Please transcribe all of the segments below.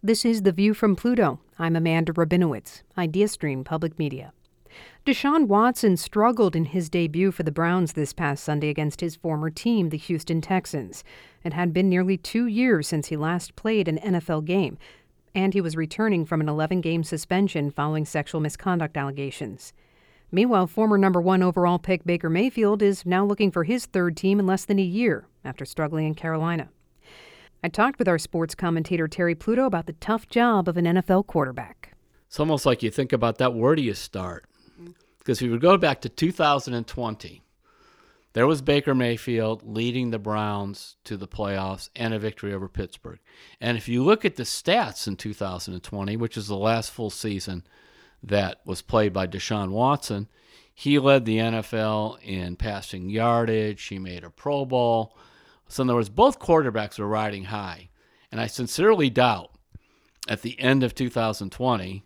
This is The View from Pluto. I'm Amanda Rabinowitz, IdeaStream Public Media. Deshaun Watson struggled in his debut for the Browns this past Sunday against his former team, the Houston Texans. It had been nearly 2 years since he last played an NFL game, and he was returning from an 11-game suspension following sexual misconduct allegations. Meanwhile, former number 1 overall pick Baker Mayfield is now looking for his third team in less than a year after struggling in Carolina. I talked with our sports commentator Terry Pluto about the tough job of an NFL quarterback. It's almost like you think about that, where do you start? Because if you go back to 2020, there was Baker Mayfield leading the Browns to the playoffs and a victory over Pittsburgh. And if you look at the stats in 2020, which is the last full season that was played by Deshaun Watson, he led the NFL in passing yardage. He made a Pro Bowl. So in other words, both quarterbacks were riding high. And I sincerely doubt at the end of 2020,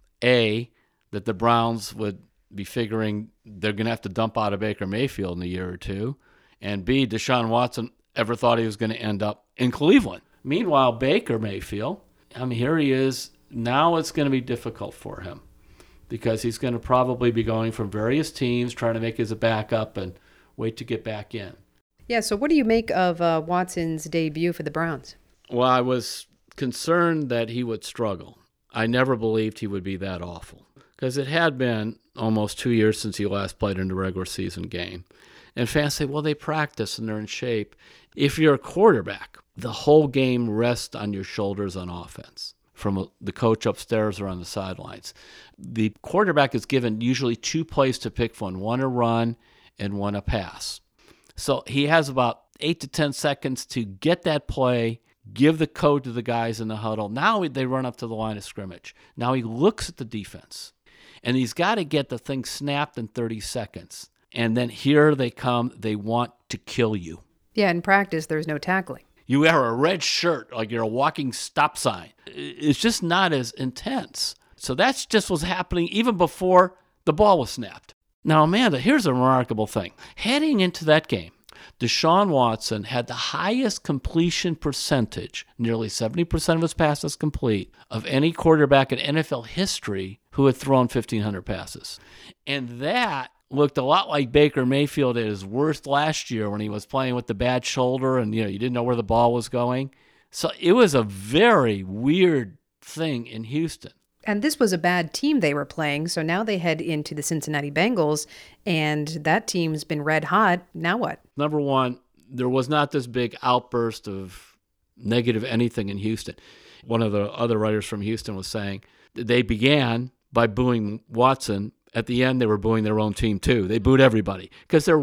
A, that the Browns would be figuring they're going to have to dump out of Baker Mayfield in a year or two, and B, Deshaun Watson ever thought he was going to end up in Cleveland. Meanwhile, Baker Mayfield, here he is. Now it's going to be difficult for him because he's going to probably be going from various teams, trying to make his a backup and wait to get back in. Yeah, so what do you make of Watson's debut for the Browns? Well, I was concerned that he would struggle. I never believed he would be that awful because it had been almost 2 years since he last played in a regular season game. And fans say, well, they practice and they're in shape. If you're a quarterback, the whole game rests on your shoulders on offense, from the coach upstairs or on the sidelines. The quarterback is given usually 2 plays to pick from, one a run and one a pass. So he has about 8 to 10 seconds to get that play, give the code to the guys in the huddle. Now they run up to the line of scrimmage. Now he looks at the defense. And he's got to get the thing snapped in 30 seconds. And then here they come. They want to kill you. Yeah, in practice, there's no tackling. You wear a red shirt like you're a walking stop sign. It's just not as intense. So that's just what's happening even before the ball was snapped. Now, Amanda, here's a remarkable thing. Heading into that game, Deshaun Watson had the highest completion percentage, nearly 70% of his passes complete, of any quarterback in NFL history who had thrown 1,500 passes. And that looked a lot like Baker Mayfield at his worst last year when he was playing with the bad shoulder and you didn't know where the ball was going. So it was a very weird thing in Houston. And this was a bad team they were playing, so now they head into the Cincinnati Bengals, and that team's been red hot. Now what? Number one, there was not this big outburst of negative anything in Houston. One of the other writers from Houston was saying they began by booing Watson. At the end, they were booing their own team, too. They booed everybody because they're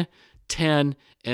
1-10-1.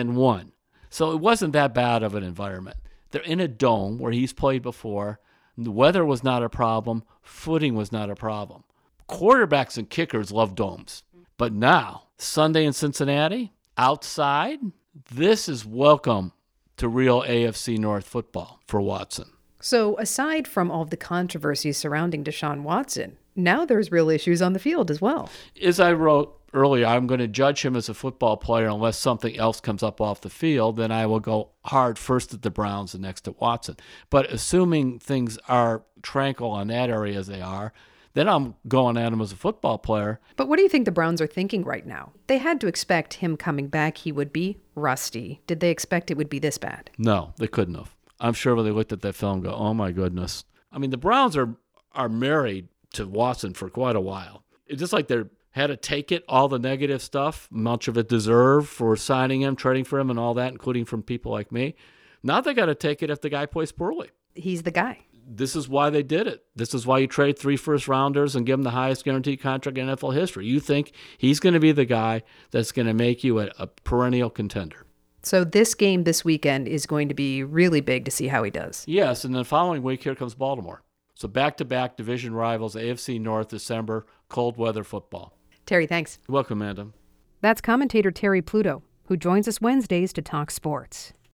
So it wasn't that bad of an environment. They're in a dome where he's played before. The weather was not a problem. Footing was not a problem. Quarterbacks and kickers love domes. But now, Sunday in Cincinnati, outside, this is welcome to real AFC North football for Watson. So aside from all of the controversy surrounding Deshaun Watson, now there's real issues on the field as well. As I wrote earlier, I'm going to judge him as a football player unless something else comes up off the field. Then I will go hard first at the Browns and next at Watson. But assuming things are tranquil on that area as they are, then I'm going at him as a football player. But what do you think the Browns are thinking right now? They had to expect him coming back, he would be rusty. Did they expect it would be this bad? No, they couldn't have. I'm sure when they looked at that film go, oh my goodness. The Browns are married to Watson for quite a while. It's just like they're had to take it, all the negative stuff, much of it deserved for signing him, trading for him, and all that, including from people like me. Now they got to take it if the guy plays poorly. He's the guy. This is why they did it. This is why you trade 3 first-rounders and give him the highest guaranteed contract in NFL history. You think he's going to be the guy that's going to make you a perennial contender. So this game this weekend is going to be really big to see how he does. Yes, and the following week, here comes Baltimore. So back-to-back division rivals, AFC North, December, cold weather football. Terry, thanks. You're welcome, Amanda. That's commentator Terry Pluto, who joins us Wednesdays to talk sports.